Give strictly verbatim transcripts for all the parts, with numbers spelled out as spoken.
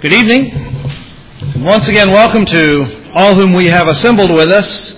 Good evening. Once again, welcome to all whom we have assembled with us.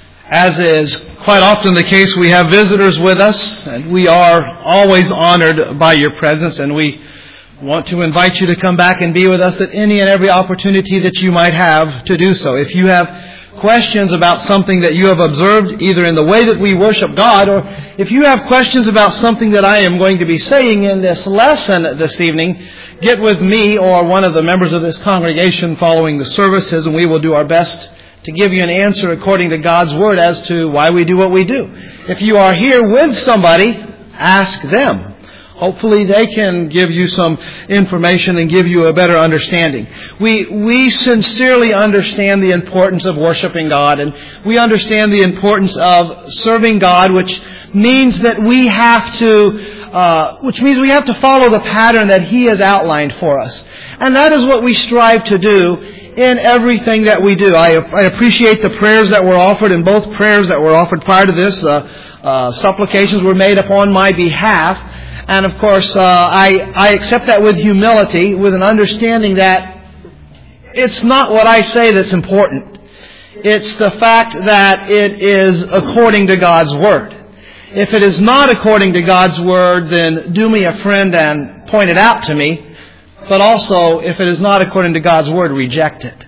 As is quite often the case, we have visitors with us, and we are always honored by your presence, and we want to invite you to come back and be with us at any and every opportunity that you might have to do so. If you have questions about something that you have observed, either in the way that we worship God, or if you have questions about something that I am going to be saying in this lesson this evening, get with me or one of the members of this congregation following the services, and we will do our best to give you an answer according to God's Word as to why we do what we do. If you are here with somebody, ask them. Hopefully they can give you some information and give you a better understanding. We we sincerely understand the importance of worshiping God, and we understand the importance of serving God, which means that we have to uh, which means we have to follow the pattern that He has outlined for us. And that is what we strive to do in everything that we do. I, I appreciate the prayers that were offered, and both prayers that were offered prior to this, uh, uh, supplications were made upon my behalf. And of course, uh, I, I accept that with humility, with an understanding that it's not what I say that's important. It's the fact that it is according to God's Word. If it is not according to God's Word, then do me a friend and point it out to me. But also, if it is not according to God's Word, reject it.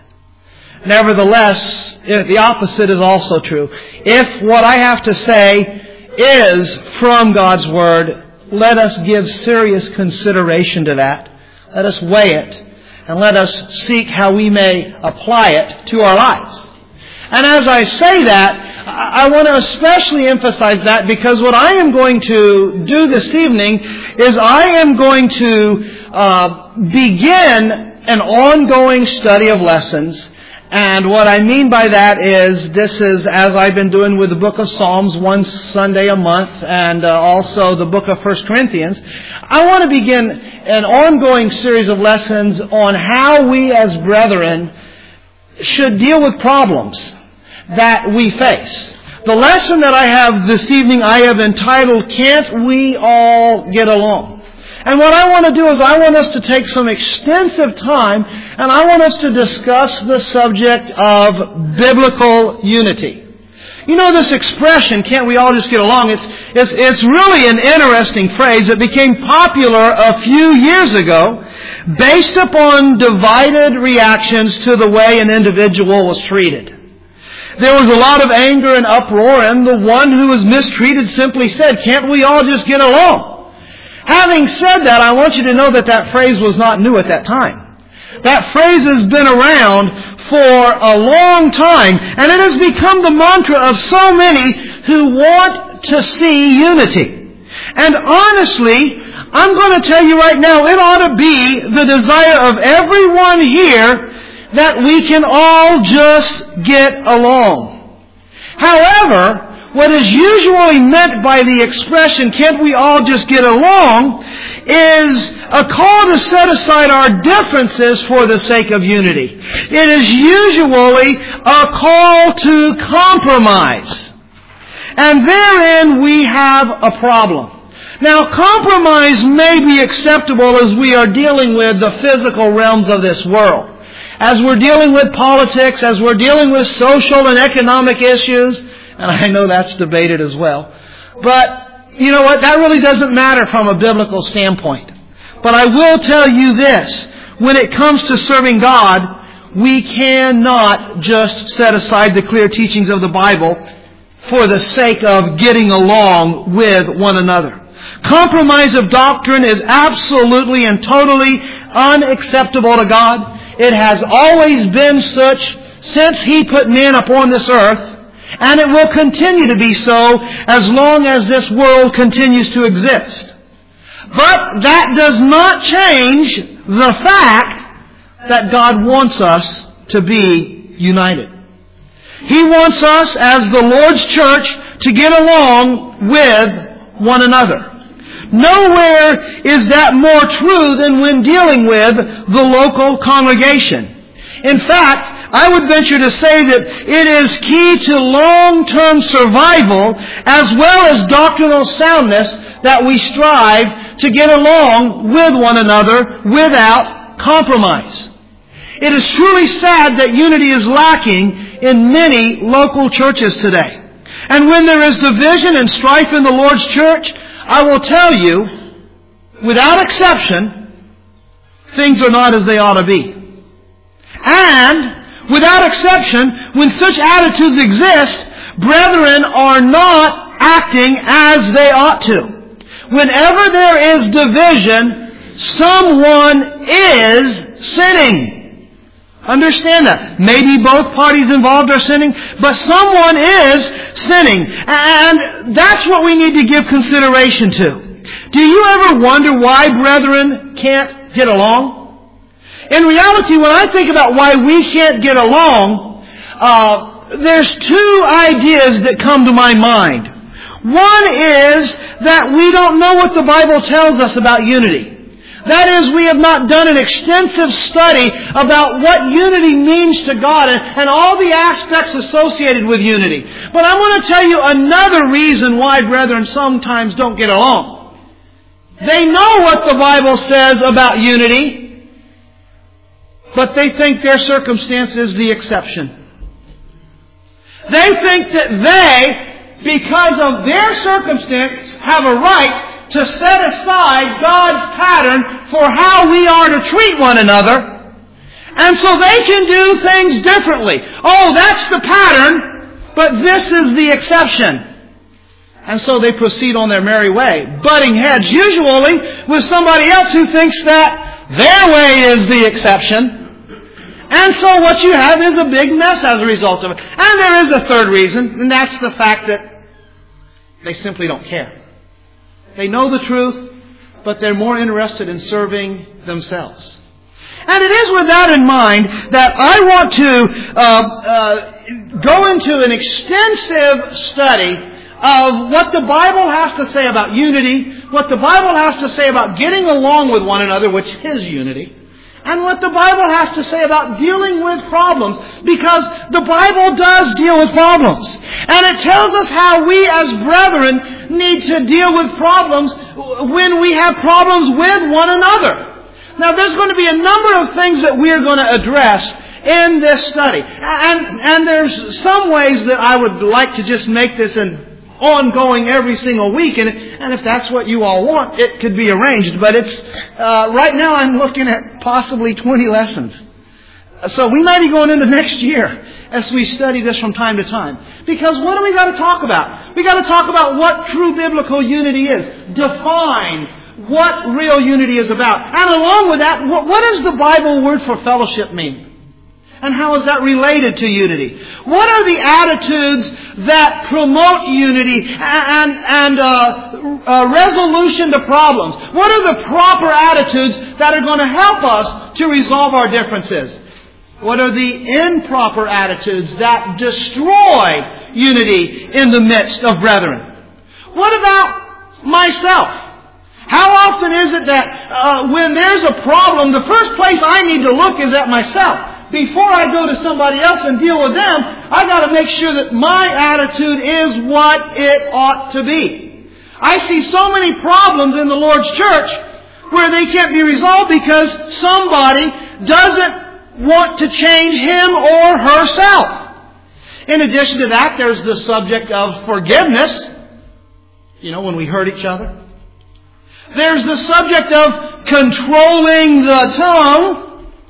Nevertheless, the opposite is also true. If what I have to say is from God's Word, let us give serious consideration to that. Let us weigh it, and let us seek how we may apply it to our lives. And as I say that, I want to especially emphasize that because what I am going to do this evening is I am going to uh, begin an ongoing study of lessons. And what I mean by that is, this is as I've been doing with the book of Psalms one Sunday a month, and uh, also the book of First Corinthians. I want to begin an ongoing series of lessons on how we as brethren should deal with problems that we face. The lesson that I have this evening I have entitled, Can't We All Get Along? And what I want to do is I want us to take some extensive time, and I want us to discuss the subject of biblical unity. You know this expression, can't we all just get along? It's, it's, it's really an interesting phrase that became popular a few years ago based upon divided reactions to the way an individual was treated. There was a lot of anger and uproar, and the one who was mistreated simply said, can't we all just get along? Having said that, I want you to know that that phrase was not new at that time. That phrase has been around for a long time, and it has become the mantra of so many who want to see unity. And honestly, I'm going to tell you right now, it ought to be the desire of everyone here that we can all just get along. However, what is usually meant by the expression, can't we all just get along, is a call to set aside our differences for the sake of unity. It is usually a call to compromise. And therein we have a problem. Now, compromise may be acceptable as we are dealing with the physical realms of this world. As we're dealing with politics, as we're dealing with social and economic issues, and I know that's debated as well. But, you know what? That really doesn't matter from a biblical standpoint. But I will tell you this. When it comes to serving God, we cannot just set aside the clear teachings of the Bible for the sake of getting along with one another. Compromise of doctrine is absolutely and totally unacceptable to God. It has always been such since He put men upon this earth. And it will continue to be so as long as this world continues to exist. But that does not change the fact that God wants us to be united. He wants us as the Lord's church to get along with one another. Nowhere is that more true than when dealing with the local congregation. In fact, I would venture to say that it is key to long-term survival as well as doctrinal soundness that we strive to get along with one another without compromise. It is truly sad that unity is lacking in many local churches today. And when there is division and strife in the Lord's church, I will tell you, without exception, things are not as they ought to be. And, without exception, when such attitudes exist, brethren are not acting as they ought to. Whenever there is division, someone is sinning. Understand that. Maybe both parties involved are sinning, but someone is sinning. And that's what we need to give consideration to. Do you ever wonder why brethren can't get along? In reality, when I think about why we can't get along, uh, there's two ideas that come to my mind. One is that we don't know what the Bible tells us about unity. That is, we have not done an extensive study about what unity means to God and, and all the aspects associated with unity. But I want to tell you another reason why brethren sometimes don't get along. They know what the Bible says about unity, but they think their circumstance is the exception. They think that they, because of their circumstance, have a right to set aside God's pattern for how we are to treat one another. And so they can do things differently. Oh, that's the pattern, but this is the exception. And so they proceed on their merry way, butting heads usually with somebody else who thinks that their way is the exception. And so what you have is a big mess as a result of it. And there is a third reason, and that's the fact that they simply don't care. They know the truth, but they're more interested in serving themselves. And it is with that in mind that I want to uh, uh, go into an extensive study of what the Bible has to say about unity, what the Bible has to say about getting along with one another, which is unity, and what the Bible has to say about dealing with problems, because the Bible does deal with problems. And it tells us how we as brethren need to deal with problems when we have problems with one another. Now there's going to be a number of things that we are going to address in this study. And, and there's some ways that I would like to just make this an ongoing every single week, and, and if that's what you all want, it could be arranged. But it's uh, right now I'm looking at possibly twenty lessons. So we might be going into next year as we study this from time to time. Because what do we got to talk about? We got to talk about what true biblical unity is. Define what real unity is about. And along with that, what, what does the Bible word for fellowship mean? And how is that related to unity? What are the attitudes that promote unity and, and uh, uh, resolution to problems? What are the proper attitudes that are going to help us to resolve our differences? What are the improper attitudes that destroy unity in the midst of brethren? What about myself? How often is it that uh, when there's a problem, the first place I need to look is at myself? Before I go to somebody else and deal with them, I got to make sure that my attitude is what it ought to be. I see so many problems in the Lord's church where they can't be resolved because somebody doesn't want to change him or herself. In addition to that, there's the subject of forgiveness. You know, when we hurt each other. There's the subject of controlling the tongue.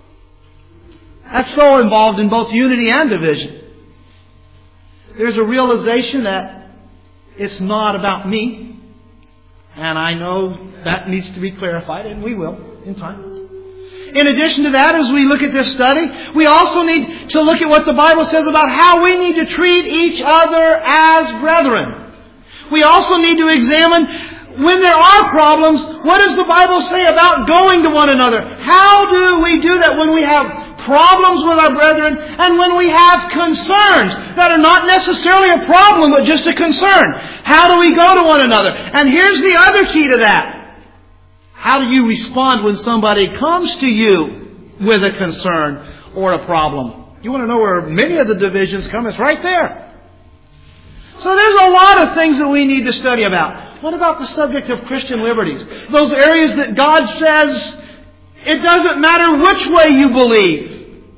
That's so involved in both unity and division. There's a realization that it's not about me. And I know that needs to be clarified, and we will in time. In addition to that, as we look at this study, we also need to look at what the Bible says about how we need to treat each other as brethren. We also need to examine, when there are problems, what does the Bible say about going to one another? How do we do that when we have problems with our brethren and when we have concerns that are not necessarily a problem but just a concern? How do we go to one another? And here's the other key to that. How do you respond when somebody comes to you with a concern or a problem? You want to know where many of the divisions come? It's right there. So there's a lot of things that we need to study about. What about the subject of Christian liberties? Those areas that God says it doesn't matter which way you believe.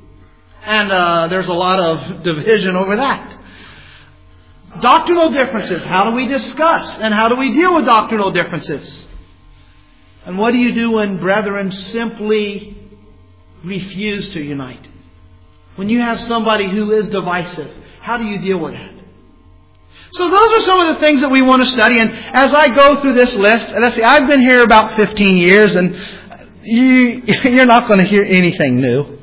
And uh, there's a lot of division over that. Doctrinal differences. How do we discuss and how do we deal with doctrinal differences? And what do you do when brethren simply refuse to unite? When you have somebody who is divisive, how do you deal with that? So those are some of the things that we want to study. And as I go through this list, let's see, I've been here about fifteen years, and you, you're not going to hear anything new.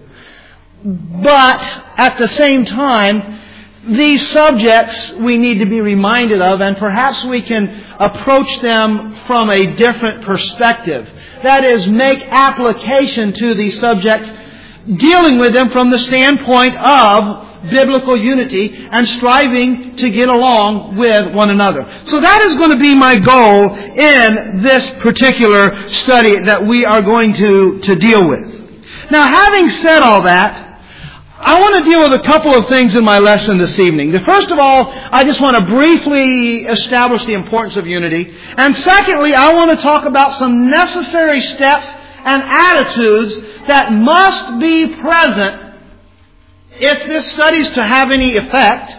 But at the same time, these subjects we need to be reminded of, and perhaps we can approach them from a different perspective. That is, make application to these subjects, dealing with them from the standpoint of biblical unity and striving to get along with one another. So that is going to be my goal in this particular study that we are going to, to deal with. Now, having said all that, I want to deal with a couple of things in my lesson this evening. The first of all, I just want to briefly establish the importance of unity. And secondly, I want to talk about some necessary steps and attitudes that must be present if this study is to have any effect.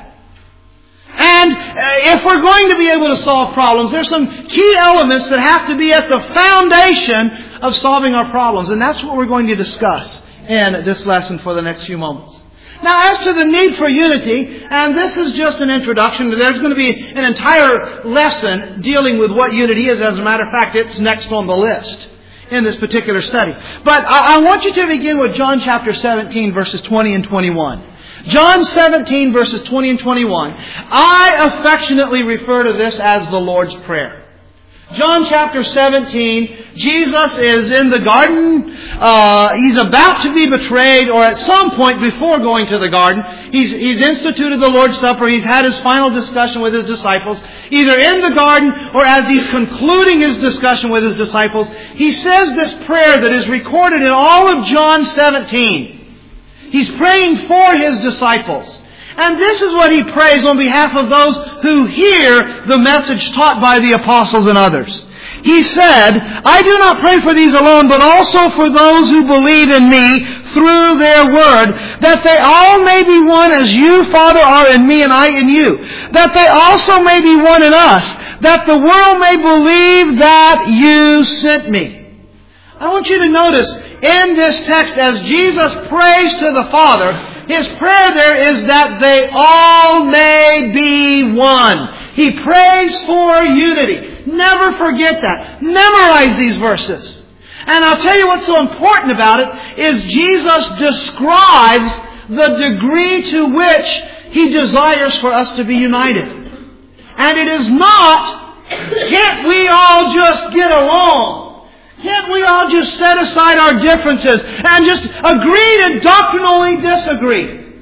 And if we're going to be able to solve problems, there's some key elements that have to be at the foundation of solving our problems. And that's what we're going to discuss in this lesson for the next few moments. Now, as to the need for unity, and this is just an introduction, there's going to be an entire lesson dealing with what unity is. As a matter of fact, it's next on the list in this particular study. But I, I want you to begin with John chapter seventeen, verses twenty and twenty-one. John seventeen, verses twenty and twenty-one. I affectionately refer to this as the Lord's Prayer. John chapter seventeen, Jesus is in the garden. Uh, he's about to be betrayed, or at some point before going to the garden, he's, he's instituted the Lord's Supper. He's had his final discussion with his disciples. Either in the garden or as he's concluding his discussion with his disciples, he says this prayer that is recorded in all of John seventeen. He's praying for his disciples. And this is what he prays on behalf of those who hear the message taught by the apostles and others. He said, I do not pray for these alone, but also for those who believe in me through their word, that they all may be one as you, Father, are in me and I in you, that they also may be one in us, that the world may believe that you sent me. I want you to notice in this text, as Jesus prays to the Father, his prayer there is that they all may be one. He prays for unity. Never forget that. Memorize these verses. And I'll tell you what's so important about it is Jesus describes the degree to which he desires for us to be united. And it is not, can't we all just get along? Can't we all just set aside our differences and just agree to doctrinally disagree?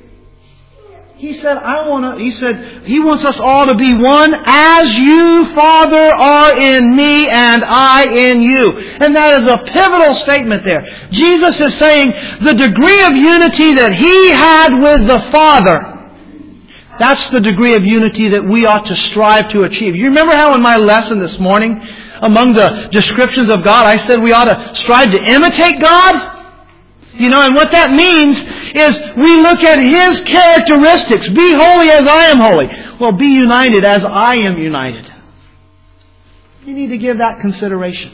He said, I want to, he said, he wants us all to be one as you, Father, are in me and I in you. And that is a pivotal statement there. Jesus is saying the degree of unity that he had with the Father, that's the degree of unity that we ought to strive to achieve. You remember how in my lesson this morning, among the descriptions of God, I said we ought to strive to imitate God? You know, and what that means is we look at his characteristics. Be holy as I am holy. Well, be united as I am united. You need to give that consideration.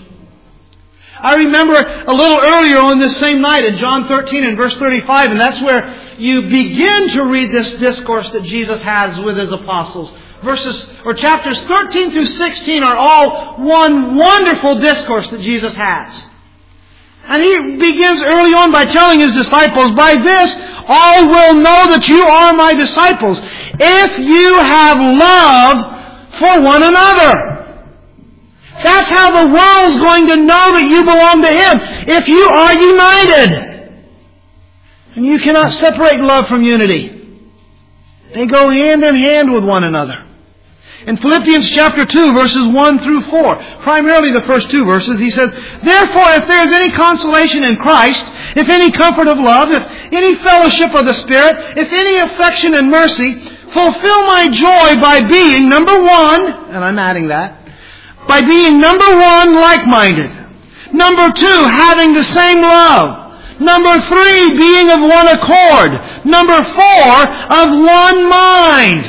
I remember a little earlier on this same night in John thirteen and verse thirty-five, and that's where you begin to read this discourse that Jesus has with his apostles. Verses or chapters thirteen through sixteen are all one wonderful discourse that Jesus has. And he begins early on by telling his disciples, by this all will know that you are my disciples, if you have love for one another. That's how the world's going to know that you belong to him, if you are united. And you cannot separate love from unity. They go hand in hand with one another. In Philippians chapter two, verses one through four, primarily the first two verses, he says, therefore, if there is any consolation in Christ, if any comfort of love, if any fellowship of the Spirit, if any affection and mercy, fulfill my joy by being, number one, and I'm adding that, by being, number one, like-minded. Number two, having the same love. Number three, being of one accord. Number four, of one mind.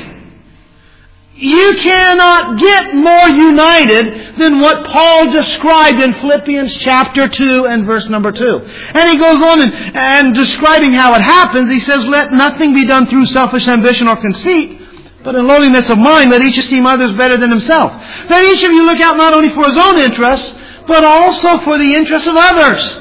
You cannot get more united than what Paul described in Philippians chapter two and verse number two. And he goes on and, and describing how it happens, he says, let nothing be done through selfish ambition or conceit, but in lowliness of mind, let each esteem others better than himself. Let each of you look out not only for his own interests, but also for the interests of others.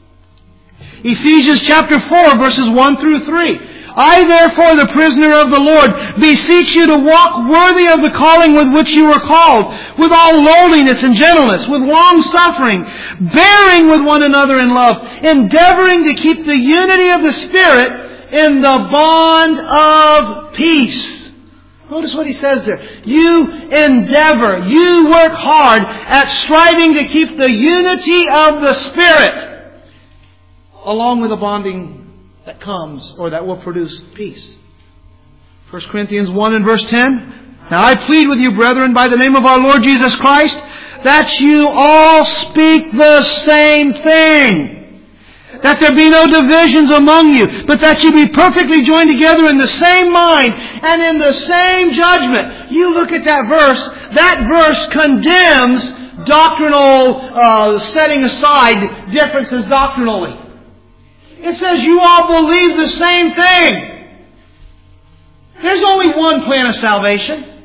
Ephesians chapter four, verses one through three. I, therefore, the prisoner of the Lord, beseech you to walk worthy of the calling with which you were called, with all lowliness and gentleness, with long suffering, bearing with one another in love, endeavoring to keep the unity of the Spirit in the bond of peace. Notice what he says there. You endeavor, you work hard at striving to keep the unity of the Spirit, along with the bonding that comes, or that will produce peace. First Corinthians one and verse ten. Now I plead with you, brethren, by the name of our Lord Jesus Christ, that you all speak the same thing. That there be no divisions among you, but that you be perfectly joined together in the same mind and in the same judgment. You look at that verse, that verse condemns doctrinal uh, setting aside differences doctrinally. It says you all believe the same thing. There's only one plan of salvation.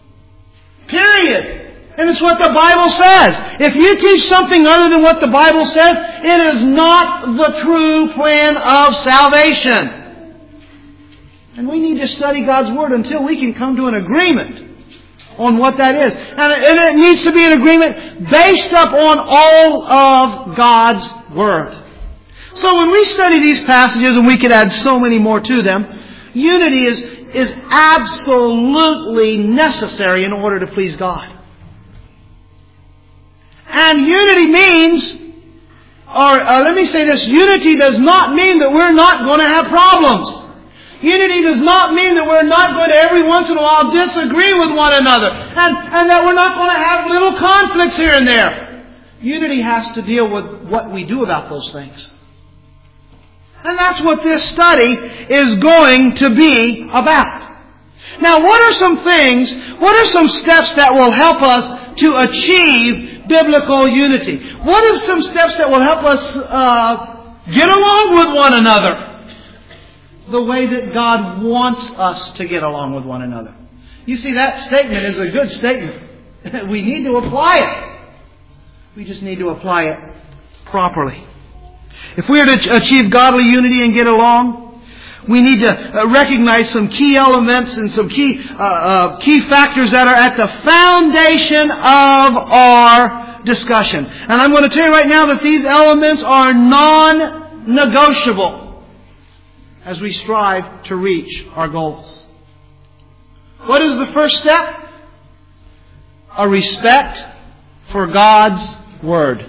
Period. And it's what the Bible says. If you teach something other than what the Bible says, it is not the true plan of salvation. And we need to study God's Word until we can come to an agreement on what that is. And it needs to be an agreement based upon all of God's Word. So when we study these passages, and we could add so many more to them, unity is, is absolutely necessary in order to please God. And unity means, or uh, let me say this, unity does not mean that we're not going to have problems. Unity does not mean that we're not going to every once in a while disagree with one another, and, and that we're not going to have little conflicts here and there. Unity has to deal with what we do about those things. And that's what this study is going to be about. Now, what are some things, what are some steps that will help us to achieve biblical unity? What are some steps that will help us uh, get along with one another the way that God wants us to get along with one another? You see, that statement is a good statement. We need to apply it. We just need to apply it properly. If we are to achieve godly unity and get along, we need to recognize some key elements and some key uh, uh, key factors that are at the foundation of our discussion. And I'm going to tell you right now that these elements are non-negotiable as we strive to reach our goals. What is the first step? A respect for God's Word.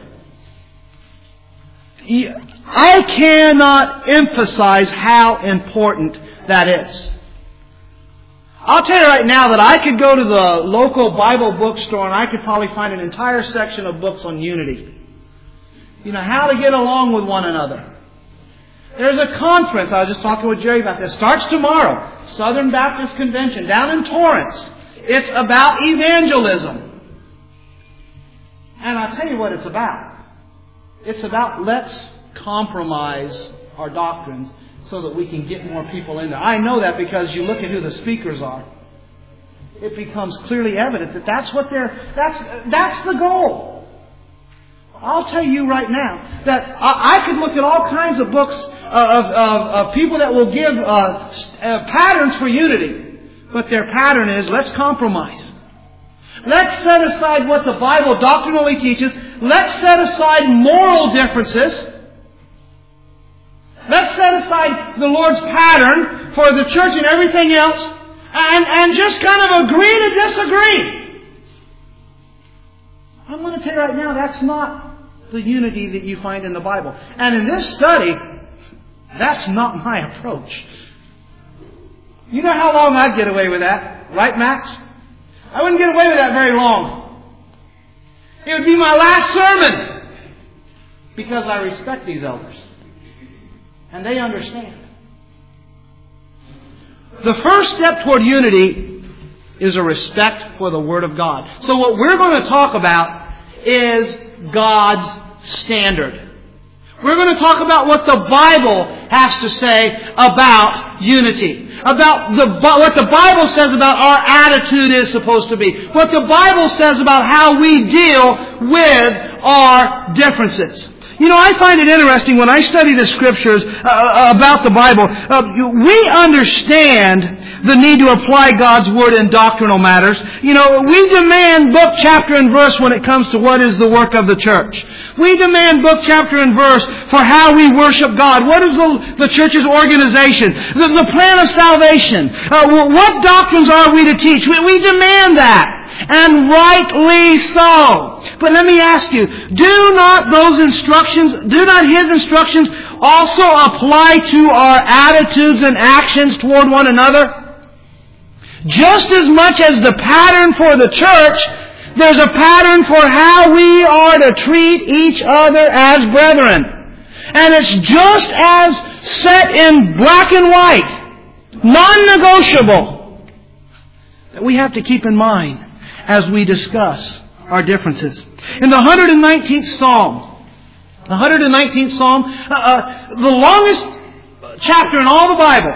I cannot emphasize how important that is. I'll tell you right now that I could go to the local Bible bookstore and I could probably find an entire section of books on unity. You know, how to get along with one another. There's a conference, I was just talking with Jerry about this, starts tomorrow, Southern Baptist Convention, down in Torrance. It's about evangelism. And I'll tell you what it's about. It's about let's compromise our doctrines so that we can get more people in there. I know that because you look at who the speakers are. It becomes clearly evident that that's what they're, that's, that's the goal. I'll tell you right now that I, I could look at all kinds of books of, of, of people that will give uh, uh, patterns for unity. But their pattern is, let's compromise. Let's set aside what the Bible doctrinally teaches. Let's set aside moral differences. Let's set aside the Lord's pattern for the church and everything else and, and just kind of agree to disagree. I'm going to tell you right now, that's not the unity that you find in the Bible. And in this study, that's not my approach. You know how long I'd get away with that? Right, Max? I wouldn't get away with that very long. It would be my last sermon. Because I respect these elders. and they understand. The first step toward unity is a respect for the Word of God. So what we're going to talk about is God's standard. We're going to talk about what the Bible has to say about unity. About the, what the Bible says about our attitude is supposed to be. What the Bible says about how we deal with our differences. You know, I find it interesting when I study the Scriptures uh, about the Bible. Uh, we understand the need to apply God's Word in doctrinal matters. You know, we demand book, chapter, and verse when it comes to what is the work of the church. We demand book, chapter, and verse for how we worship God. What is the, the church's organization? The, the plan of salvation. Uh, what doctrines are we to teach? We, we demand that. And rightly so. But let me ask you, do not those instructions, do not His instructions also apply to our attitudes and actions toward one another? Just as much as the pattern for the church, there's a pattern for how we are to treat each other as brethren. And it's just as set in black and white, non-negotiable, that we have to keep in mind as we discuss our differences. In the one hundred nineteenth Psalm, the one hundred nineteenth Psalm, uh, uh, the longest chapter in all the Bible,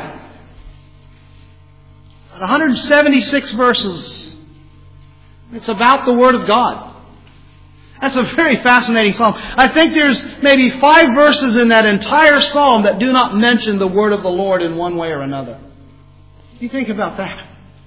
one hundred seventy-six verses. It's about the Word of God. That's a very fascinating psalm. I think there's maybe five verses in that entire psalm that do not mention the Word of the Lord in one way or another. You think about that.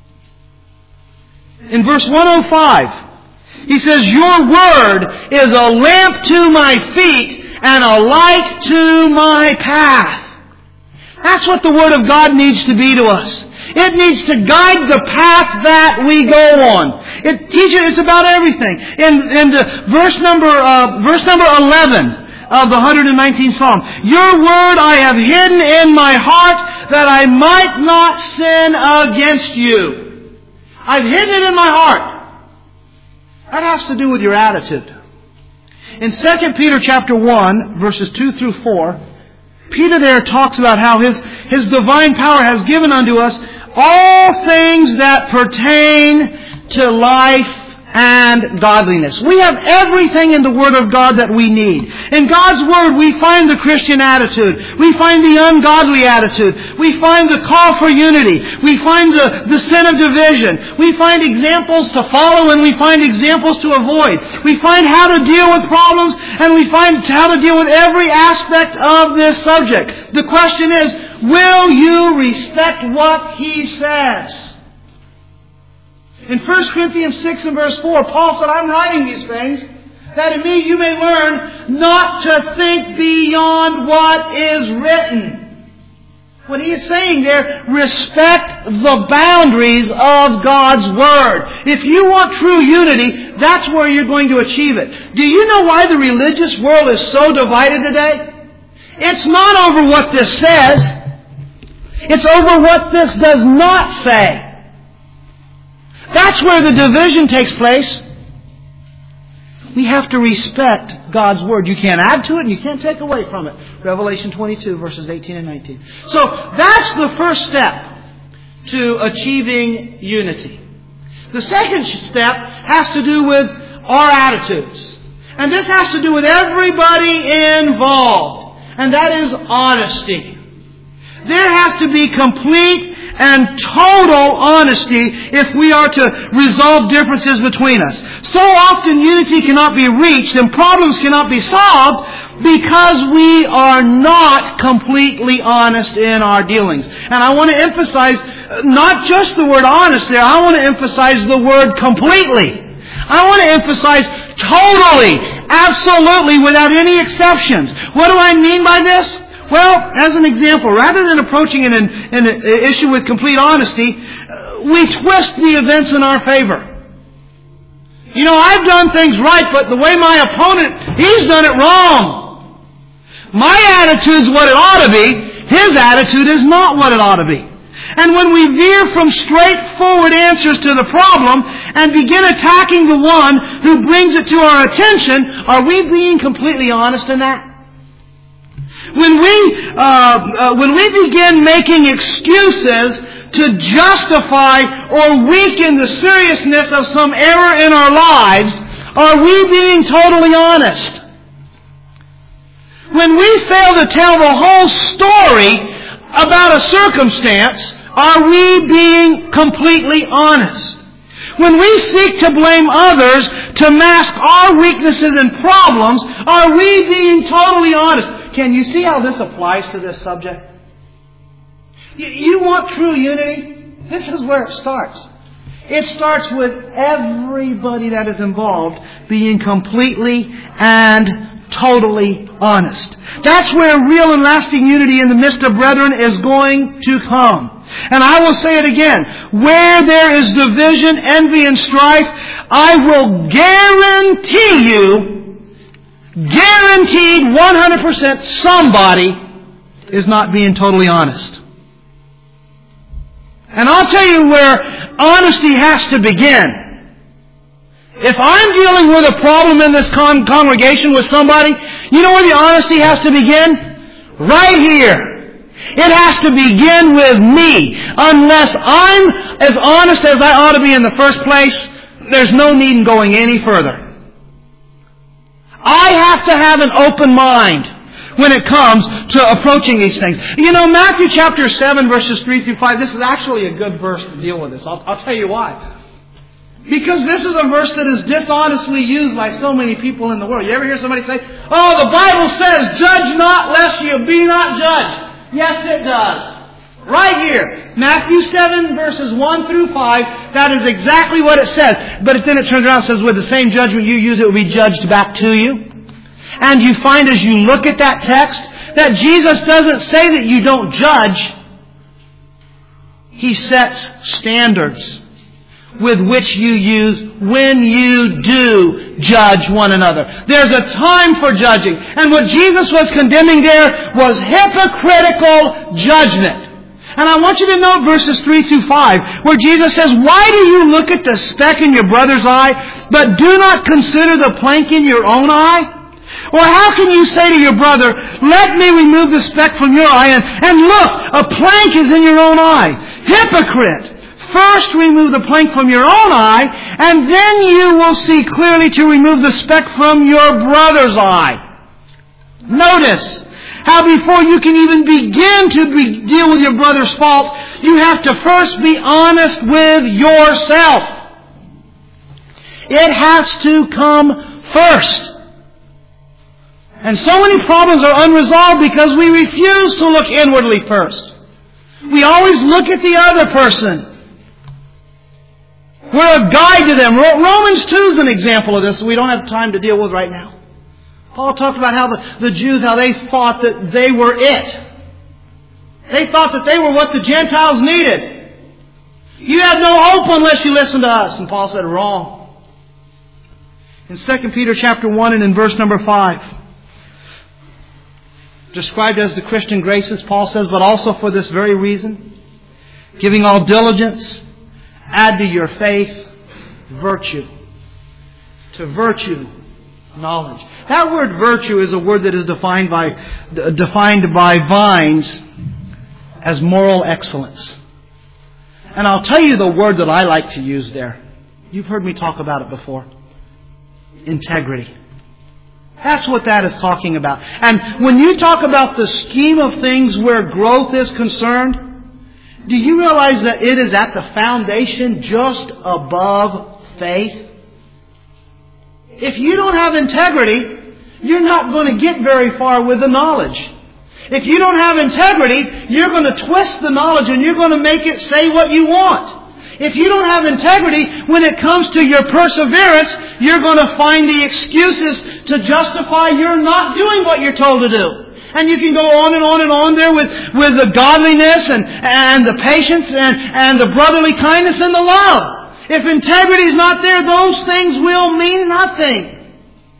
In verse one oh five, he says, "Your Word is a lamp to my feet and a light to my path." That's what the Word of God needs to be to us. It needs to guide the path that we go on. It teaches, it's about everything. In, in the verse number, uh, verse number eleven of the one hundred nineteenth Psalm, "Your Word I have hidden in my heart that I might not sin against you." I've hidden it in my heart. That has to do with your attitude. In Second Peter chapter one, verses two through four, Peter there talks about how his, his divine power has given unto us all things that pertain to life and godliness. We have everything in the Word of God that we need. In God's Word we find the Christian attitude. We find the ungodly attitude. We find the call for unity. We find the, the sin of division. We find examples to follow and we find examples to avoid. We find how to deal with problems and we find how to deal with every aspect of this subject. The question is, will you respect what He says? In First Corinthians six and verse four, Paul said, "I'm writing these things that in me you may learn not to think beyond what is written." What he is saying there, respect the boundaries of God's Word. If you want true unity, that's where you're going to achieve it. Do you know why the religious world is so divided today? It's not over what this says. It's over what this does not say. That's where the division takes place. We have to respect God's Word. You can't add to it and you can't take away from it. Revelation twenty-two, verses eighteen and nineteen. So that's the first step to achieving unity. The second step has to do with our attitudes. And this has to do with everybody involved. And that is honesty. There has to be complete and total honesty if we are to resolve differences between us. So often unity cannot be reached and problems cannot be solved because we are not completely honest in our dealings. And I want to emphasize not just the word honest there, I want to emphasize the word completely. I want to emphasize totally, absolutely, without any exceptions. What do I mean by this? Well, as an example, rather than approaching an, an, an issue with complete honesty, uh, we twist the events in our favor. You know, I've done things right, but the way my opponent, he's done it wrong. My attitude's what it ought to be. His attitude is not what it ought to be. And when we veer from straightforward answers to the problem and begin attacking the one who brings it to our attention, are we being completely honest in that? When we, uh, uh, when we begin making excuses to justify or weaken the seriousness of some error in our lives, are we being totally honest? When we fail to tell the whole story about a circumstance, are we being completely honest? When we seek to blame others to mask our weaknesses and problems, are we being totally honest? Can you see how this applies to this subject? You want true unity? This is where it starts. It starts with everybody that is involved being completely and totally honest. That's where real and lasting unity in the midst of brethren is going to come. And I will say it again. Where there is division, envy, and strife, I will guarantee you, guaranteed one hundred percent somebody is not being totally honest. And I'll tell you where honesty has to begin. If I'm dealing with a problem in this con- congregation with somebody, you know where the honesty has to begin? Right here. It has to begin with me. Unless I'm as honest as I ought to be in the first place, there's no need in going any further. I have to have an open mind when it comes to approaching these things. You know, Matthew chapter seven, verses three through five, this is actually a good verse to deal with this. I'll, I'll tell you why. Because this is a verse that is dishonestly used by so many people in the world. You ever hear somebody say, oh, the Bible says, judge not lest you be not judged. Yes, it does. Right here. Matthew seven, verses one through five, that is exactly what it says. But then it turns around and says, with the same judgment you use, it will be judged back to you. And you find as you look at that text, that Jesus doesn't say that you don't judge. He sets standards with which you use when you do judge one another. There's a time for judging. And what Jesus was condemning there was hypocritical judgment. And I want you to note verses three through five, where Jesus says, why do you look at the speck in your brother's eye, but do not consider the plank in your own eye? Or how can you say to your brother, let me remove the speck from your eye, and, and look, a plank is in your own eye? Hypocrite! First remove the plank from your own eye, and then you will see clearly to remove the speck from your brother's eye. Notice how before you can even begin to be, deal with your brother's fault, you have to first be honest with yourself. It has to come first. And so many problems are unresolved because we refuse to look inwardly first. We always look at the other person. We're a guide to them. Romans two is an example of this that we don't have time to deal with right now. Paul talked about how the, the Jews, how they thought that they were it. They thought that they were what the Gentiles needed. You have no hope unless you listen to us. And Paul said, wrong. In Second Peter chapter one and in verse number five, described as the Christian graces, Paul says, but also for this very reason, giving all diligence, add to your faith virtue. To virtue, knowledge. That word virtue is a word that is defined by defined by Vines as moral excellence. And I'll tell you the word that I like to use there. You've heard me talk about it before. Integrity. That's what that is talking about. And when you talk about the scheme of things where growth is concerned, do you realize that it is at the foundation just above faith? If you don't have integrity, you're not going to get very far with the knowledge. If you don't have integrity, you're going to twist the knowledge and you're going to make it say what you want. If you don't have integrity, when it comes to your perseverance, you're going to find the excuses to justify you're not doing what you're told to do. And you can go on and on and on there with, with the godliness and, and the patience and, and the brotherly kindness and the love. If integrity is not there, those things will mean nothing.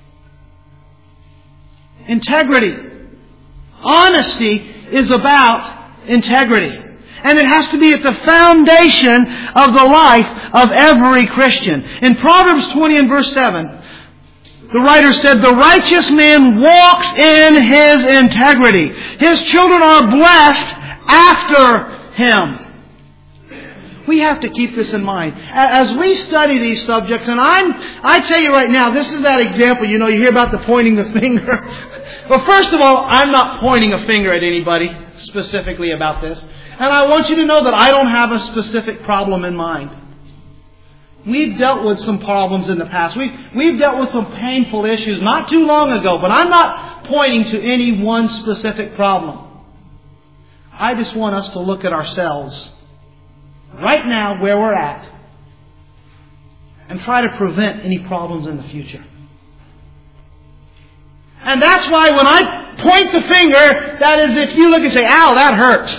Integrity. Honesty is about integrity. And it has to be at the foundation of the life of every Christian. In Proverbs twenty and verse seven, The writer said, the righteous man walks in his integrity. His children are blessed after him. We have to keep this in mind. As we study these subjects, and I'm, I tell you right now, this is that example, you know, you hear about the pointing the finger. Well, first of all, I'm not pointing a finger at anybody specifically about this. And I want you to know that I don't have a specific problem in mind. We've dealt with some problems in the past. We've, we've dealt with some painful issues not too long ago, but I'm not pointing to any one specific problem. I just want us to look at ourselves right now where we're at and try to prevent any problems in the future. And that's why when I point the finger, that is if you look and say, ow, that hurts.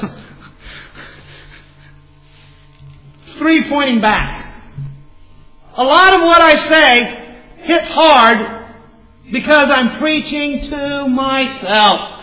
Three pointing back. A lot of what I say hits hard because I'm preaching to myself.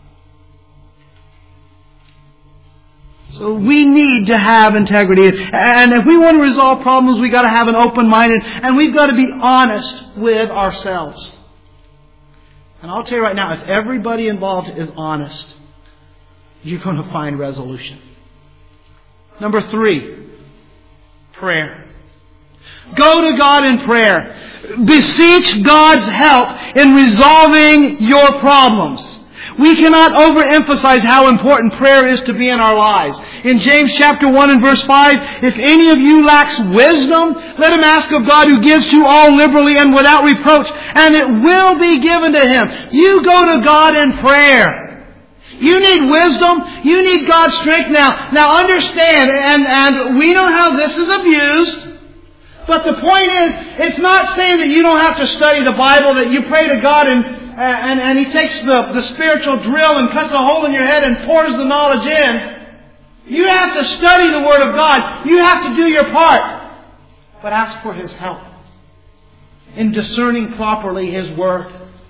So we need to have integrity. And if we want to resolve problems, we've got to have an open mind. And we've got to be honest with ourselves. And I'll tell you right now, if everybody involved is honest, you're going to find resolution. Number three, prayer. Go to God in prayer. Beseech God's help in resolving your problems. We cannot overemphasize how important prayer is to be in our lives. In James chapter one and verse five, if any of you lacks wisdom, let him ask of God who gives to all liberally and without reproach, and it will be given to him. You go to God in prayer. You need wisdom. You need God's strength. Now, now understand, and, and we know how this is abused. But the point is, it's not saying that you don't have to study the Bible, that you pray to God and And, and He takes the, the spiritual drill and cuts a hole in your head and pours the knowledge in. You have to study the Word of God. You have to do your part. But ask for His help in discerning properly His Word.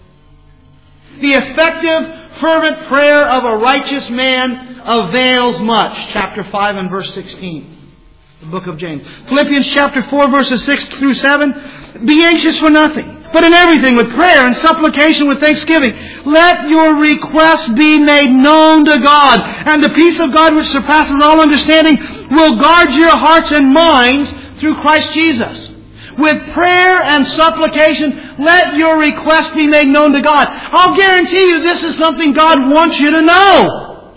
The effective, fervent prayer of a righteous man avails much. Chapter five and verse sixteen. The book of James. Philippians chapter four verses six through seven. Be anxious for nothing, but in everything with prayer and supplication with thanksgiving, let your requests be made known to God. And the peace of God which surpasses all understanding will guard your hearts and minds through Christ Jesus. With prayer and supplication, let your requests be made known to God. I'll guarantee you this is something God wants you to know.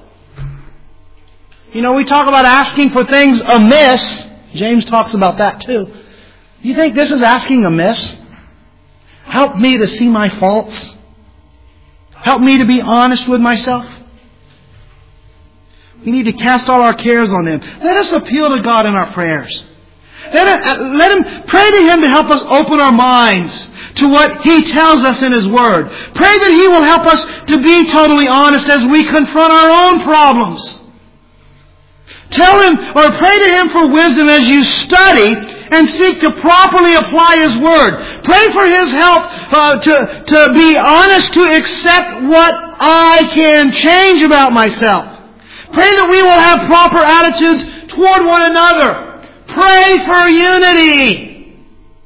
You know, we talk about asking for things amiss. James talks about that too. Do you think this is asking amiss? Help me to see my faults. Help me to be honest with myself. We need to cast all our cares on Him. Let us appeal to God in our prayers. Let, us, let Him pray to Him to help us open our minds to what He tells us in His Word. Pray that He will help us to be totally honest as we confront our own problems. Tell Him or pray to Him for wisdom as you study and seek to properly apply His Word. Pray for His help uh, to, to be honest to accept what I can change about myself. Pray that we will have proper attitudes toward one another. Pray for unity.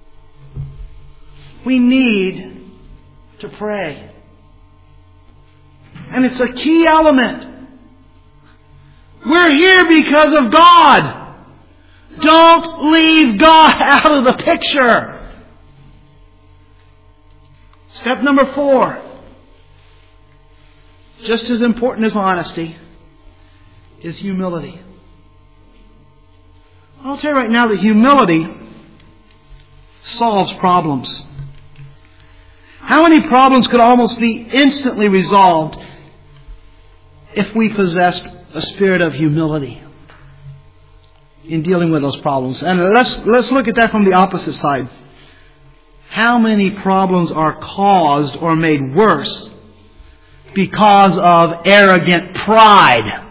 We need to pray. And it's a key element. We're here because of God. Don't leave God out of the picture. Step number four. Just as important as honesty is humility. I'll tell you right now that humility solves problems. How many problems could almost be instantly resolved if we possessed a spirit of humility in dealing with those problems? And let's let's look at that from the opposite side. How many problems are caused or made worse because of arrogant pride?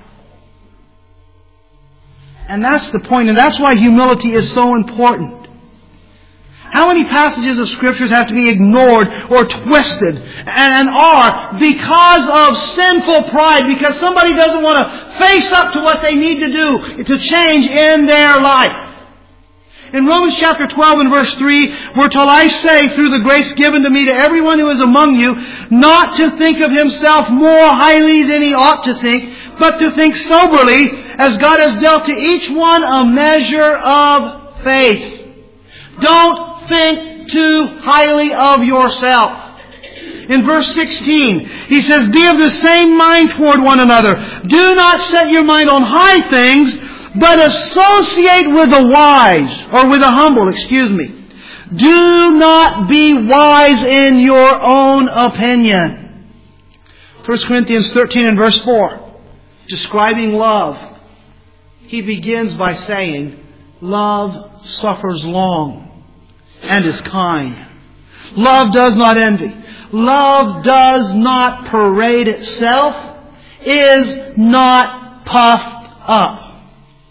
And that's the point, and that's why humility is so important. How many passages of Scriptures have to be ignored or twisted and are because of sinful pride, because somebody doesn't want to face up to what they need to do to change in their life? In Romans chapter twelve and verse three, we're told, I say, through the grace given to me to everyone who is among you, not to think of himself more highly than he ought to think, but to think soberly, as God has dealt to each one a measure of faith. Don't think too highly of yourself. In verse sixteen, he says, be of the same mind toward one another. Do not set your mind on high things, but associate with the wise, or with the humble, excuse me. Do not be wise in your own opinion. First Corinthians thirteen and verse four, describing love, he begins by saying, love suffers long and is kind. Love does not envy. Love does not parade itself, is not puffed up.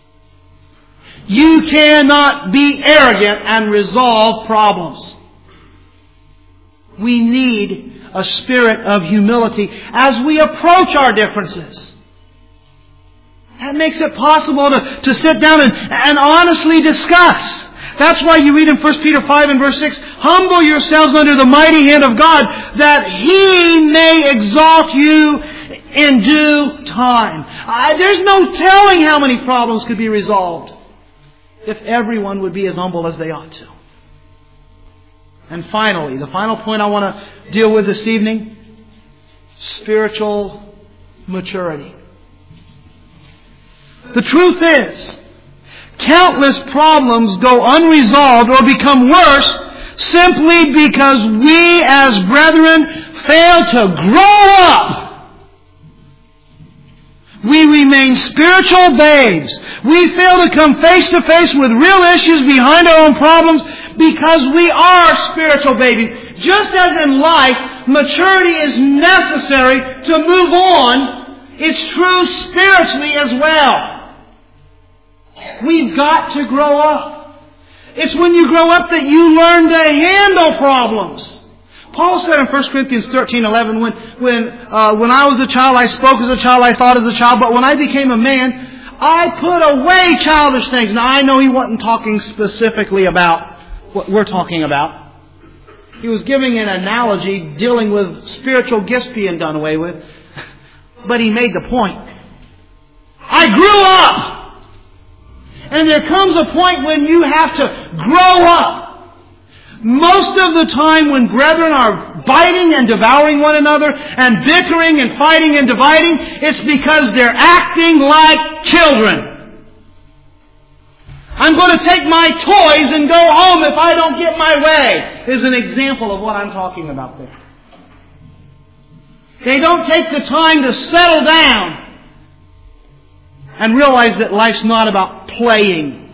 You cannot be arrogant and resolve problems. We need a spirit of humility as we approach our differences. That makes it possible to, to sit down and, and honestly discuss. That's why you read in First Peter five and verse six, humble yourselves under the mighty hand of God, that He may exalt you in due time. Uh, there's no telling how many problems could be resolved if everyone would be as humble as they ought to. And finally, the final point I want to deal with this evening, spiritual maturity. The truth is, countless problems go unresolved or become worse simply because we as brethren fail to grow up. We remain spiritual babes. We fail to come face to face with real issues behind our own problems because we are spiritual babies. Just as in life, maturity is necessary to move on, it's true spiritually as well. We've got to grow up. It's when you grow up that you learn to handle problems. Paul said in First Corinthians thirteen eleven, when when uh, when I was a child, I spoke as a child, I thought as a child, but when I became a man, I put away childish things. Now, I know he wasn't talking specifically about what we're talking about. He was giving an analogy dealing with spiritual gifts being done away with. But he made the point. I grew up! And there comes a point when you have to grow up. Most of the time when brethren are biting and devouring one another and bickering and fighting and dividing, it's because they're acting like children. I'm going to take my toys and go home if I don't get my way, is an example of what I'm talking about there. They don't take the time to settle down and realize that life's not about playing.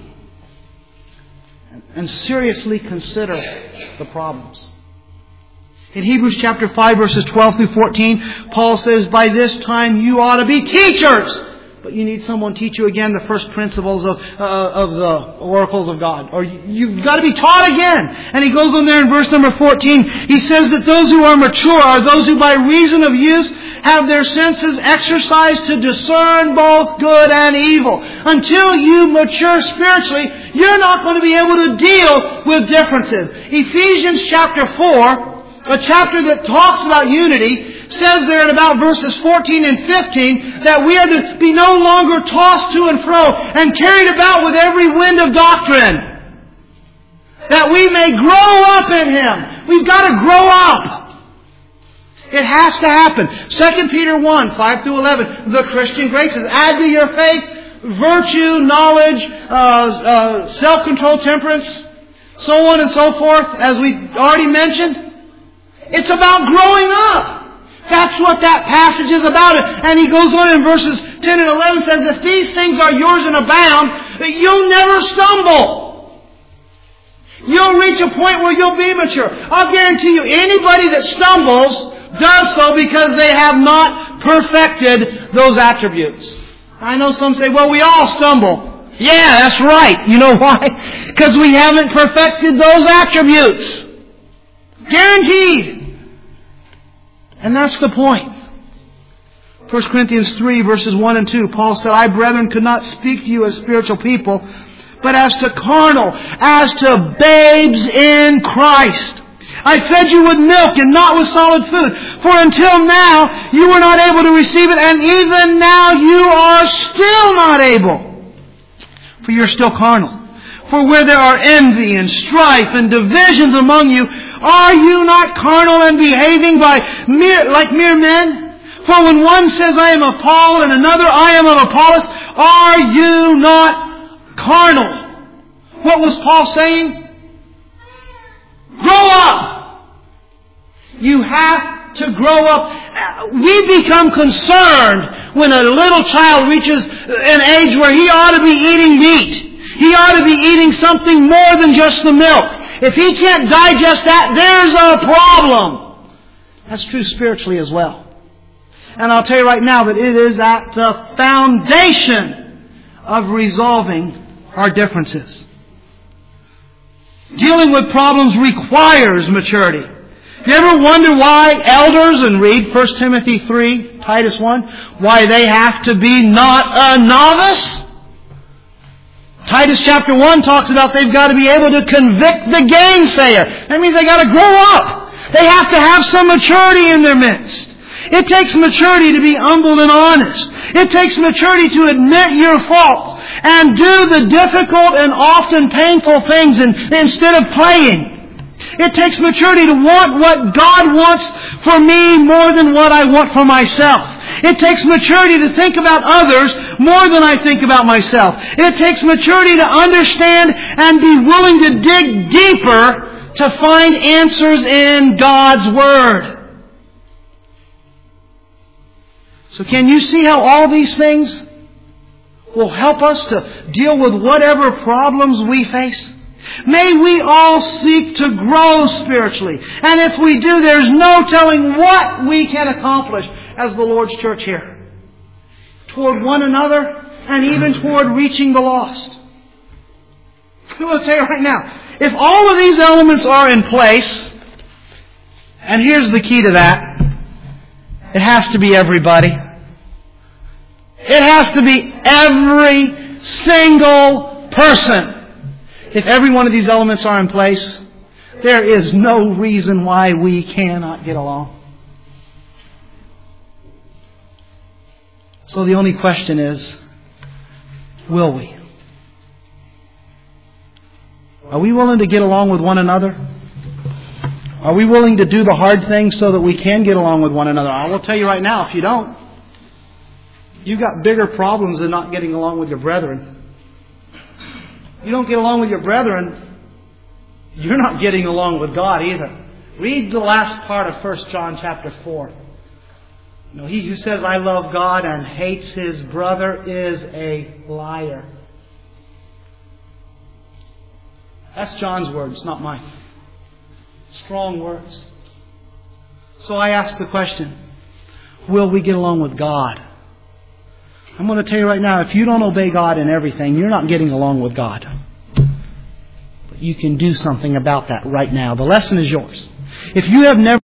And seriously consider the problems. In Hebrews chapter five verses twelve through fourteen, Paul says, by this time you ought to be teachers. But you need someone to teach you again the first principles of, uh, of the oracles of God. Or you, you've got to be taught again. And he goes on there in verse number fourteen. He says that those who are mature are those who by reason of use have their senses exercised to discern both good and evil. Until you mature spiritually, you're not going to be able to deal with differences. Ephesians chapter four, a chapter that talks about unity, says there in about verses fourteen and fifteen that we are to be no longer tossed to and fro and carried about with every wind of doctrine. That we may grow up in Him. We've got to grow up. It has to happen. Second Peter one, five through eleven, the Christian graces. Add to your faith virtue, knowledge, uh, uh, self-control, temperance, so on and so forth, as we already mentioned. It's about growing up. That's what that passage is about. And he goes on in verses ten and eleven, says, if these things are yours and abound, you'll never stumble. You'll reach a point where you'll be mature. I'll guarantee you, anybody that stumbles does so because they have not perfected those attributes. I know some say, well, we all stumble. Yeah, that's right. You know why? Because we haven't perfected those attributes. Guaranteed. And that's the point. First Corinthians three, verses one and two, Paul said, I, brethren, could not speak to you as spiritual people, but as to carnal, as to babes in Christ. I fed you with milk and not with solid food. For until now you were not able to receive it, and even now you are still not able. For you're still carnal. For where there are envy and strife and divisions among you, are you not carnal and behaving by mere, like mere men? For when one says, I am of Paul, and another, I am of Apollos, are you not carnal? What was Paul saying? Grow up! You have to grow up. We become concerned when a little child reaches an age where he ought to be eating meat. He ought to be eating something more than just the milk. If he can't digest that, there's a problem. That's true spiritually as well. And I'll tell you right now that it is at the foundation of resolving our differences. Dealing with problems requires maturity. You ever wonder why elders, and read First Timothy three, Titus one, why they have to be not a novice? Titus chapter one talks about they've got to be able to convict the gainsayer. That means they've got to grow up. They have to have some maturity in their midst. It takes maturity to be humble and honest. It takes maturity to admit your faults and do the difficult and often painful things in, instead of playing. It takes maturity to want what God wants for me more than what I want for myself. It takes maturity to think about others more than I think about myself. It takes maturity to understand and be willing to dig deeper to find answers in God's Word. So can you see how all these things will help us to deal with whatever problems we face? May we all seek to grow spiritually. And if we do, there's no telling what we can accomplish as the Lord's church here. Toward one another and even toward reaching the lost. I'm going to tell you right now, if all of these elements are in place, and here's the key to that, it has to be everybody. It has to be every single person. If every one of these elements are in place, there is no reason why we cannot get along. So the only question is, will we? Are we willing to get along with one another? Are we willing to do the hard things so that we can get along with one another? I will tell you right now, if you don't, you've got bigger problems than not getting along with your brethren. You don't get along with your brethren, you're not getting along with God either. Read the last part of First John chapter four. You know, he who says, I love God and hates his brother is a liar. That's John's words, not mine. Strong words. So I ask the question, will we get along with God? I'm going to tell you right now, if you don't obey God in everything, you're not getting along with God. But you can do something about that right now. The lesson is yours. If you have never